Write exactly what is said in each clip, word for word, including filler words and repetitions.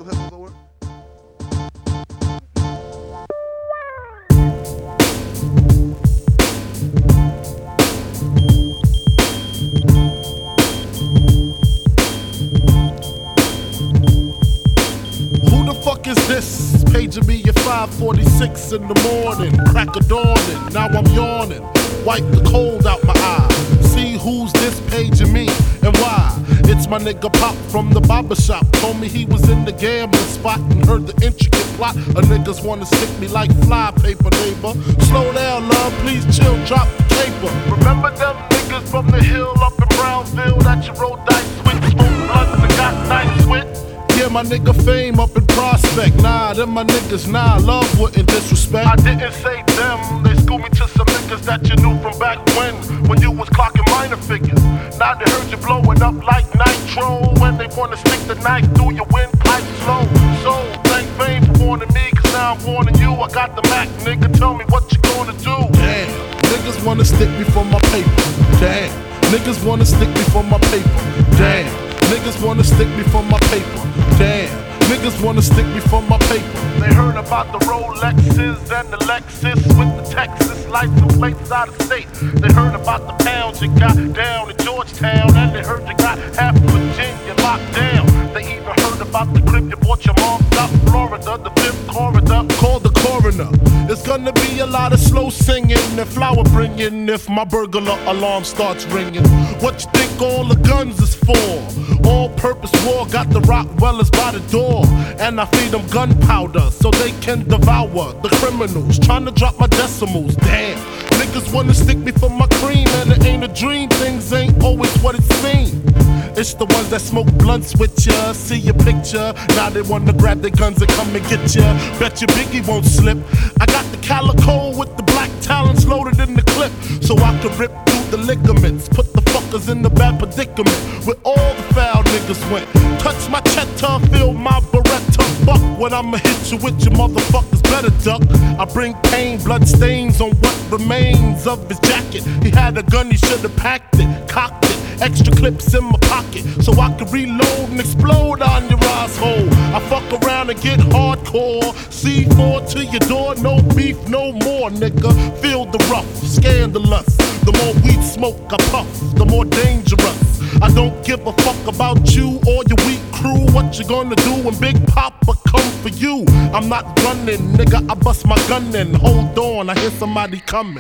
those headphones don't work? Who the fuck is this? Paging me at five forty-six in the morning. Crack of dawning, now I'm yawning. Wipe the cold out my eye. See who's this paging me and why. It's my nigga Pop from the barber shop. Told me he was in the gambling spot and heard the intricate plot. A niggas wanna stick me like fly paper, neighbor. Slow down, love, please chill, drop the paper. Remember them niggas from the hill up in Brownsville that you rolled dice with? Smoke blunts and got nice with? Yeah, my nigga Fame up in Prospect. Nah, them my niggas, nah, love wouldn't disrespect. I didn't say them, they schooled me to some niggas that you knew from back when, when you was clocking minor figures. Now they heard you blowing up like nitro, when they wanna stick the knife through your windpipe slow. So, thank Fame for warning me, cause now I'm warning you. I got the Mac, nigga, tell me what you gonna do. Damn, niggas wanna stick me for my paper. Damn, niggas wanna stick me for my paper. Damn, niggas wanna stick me for my paper. Damn, niggas wanna stick me for my paper. They heard about the Rolexes and the Lexus with the Texas license plates out of state. They heard about the pounds you got down in Georgetown, and they heard you got half of Virginia locked down. They even heard about the crib you bought your mom South Florida, the fifth corridor. Call the coroner. There's gonna be a lot of slow singing and flower bringing if my burglar alarm starts ringing. What you think all the guns is for? All-purpose war got the Rockwellers by the door, and I feed them gunpowder so they can devour the criminals trying to drop my decimals. Damn, niggas wanna stick me for my cream, and it ain't a dream. Things ain't always what it seems. It's the ones that smoke blunts with ya, see your picture. Now they wanna grab their guns and come and get ya. Bet your Biggie won't slip. I got the calico with the black talons loaded in the clip, so I can rip through the ligaments. Put the fuckers in the bad predicament where all the foul niggas went. Touch my cheddar, feel my Beretta buck. When I'ma hit you with your motherfuckers better duck. I bring pain, blood stains on what remains of his jacket. He had a gun, he should've packed it, cocked it. Extra clips in my pocket so I can reload and explode on your asshole. I fuck around and get hardcore. C four to your door, no beef, no more, nigga. Feel the rough, scandalous. The more weed smoke I puff, the more dangerous. I don't give a fuck about you or your weak crew. What you gonna do when Big Papa come for you? I'm not running, nigga, I bust my gun in. Hold on, I hear somebody coming.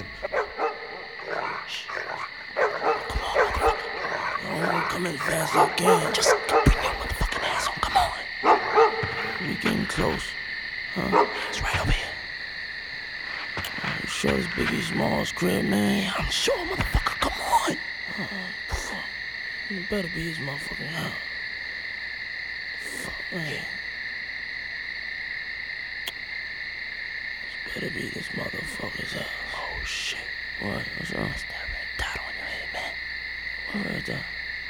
Come in fast as I can. Just bring your motherfucking ass on. Come on. We getting close. Huh? It's right over here. Uh, you sure it's Biggie Smalls' crib, man? I'm sure, motherfucker. Come on. Uh, fuck. It better be his motherfucking house. Fuck, man. This better be this motherfucker's house. Oh, shit. What? What's wrong? What's that red dot on your head, man? What red dot?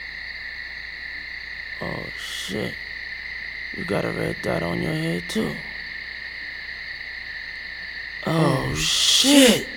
Oh shit, you got a red dot on your head too. Oh shit.